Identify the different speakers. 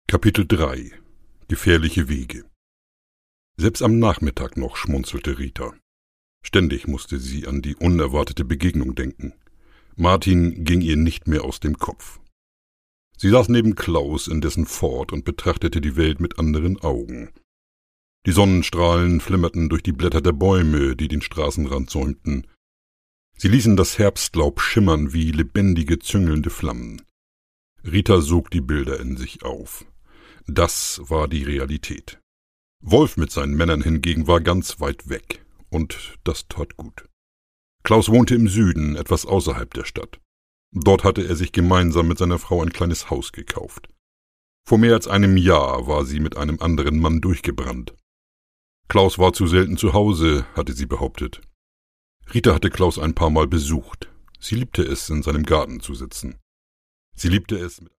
Speaker 1: Kapitel 3 – Gefährliche Wege. Selbst am Nachmittag noch schmunzelte Rita. Ständig musste sie an die unerwartete Begegnung denken. Martin ging ihr nicht mehr aus dem Kopf. Sie saß neben Klaus in dessen Ford und betrachtete die Welt mit anderen Augen. Die Sonnenstrahlen flimmerten durch die Blätter der Bäume, die den Straßenrand säumten. Sie ließen das Herbstlaub schimmern wie lebendige, züngelnde Flammen. Rita sog die Bilder in sich auf. Das war die Realität. Wolf mit seinen Männern hingegen war ganz weit weg, und das tat gut. Klaus wohnte im Süden, etwas außerhalb der Stadt. Dort hatte er sich gemeinsam mit seiner Frau ein kleines Haus gekauft. Vor mehr als einem Jahr war sie mit einem anderen Mann durchgebrannt. Klaus war zu selten zu Hause, hatte sie behauptet. Rita hatte Klaus ein paar Mal besucht. Sie liebte es, in seinem Garten zu sitzen. Sie liebte es,